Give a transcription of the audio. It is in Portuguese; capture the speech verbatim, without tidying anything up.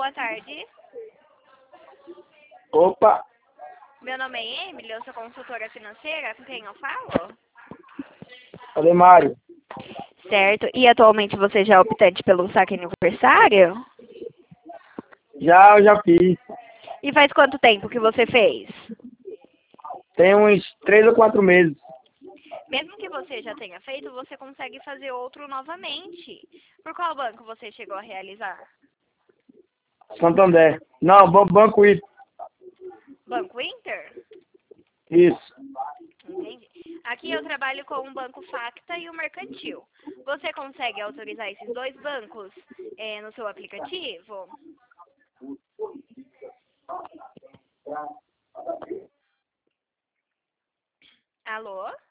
boa tarde. Opa, Meu nome é Emily, eu sou consultora financeira. Com quem eu falo? falei Mário. Certo. E atualmente você já é optante pelo saque aniversário? Já, eu já fiz. E faz quanto tempo que você fez? Tem uns três ou quatro meses. Mesmo que você já tenha feito, você consegue fazer outro novamente. Por qual banco você chegou a realizar? Santander. Não, Ban- Banco I. Banco Inter? Isso. Entendi. Aqui eu trabalho com o Banco Facta e o Mercantil. Você consegue autorizar esses dois bancos eh, no seu aplicativo? Alô?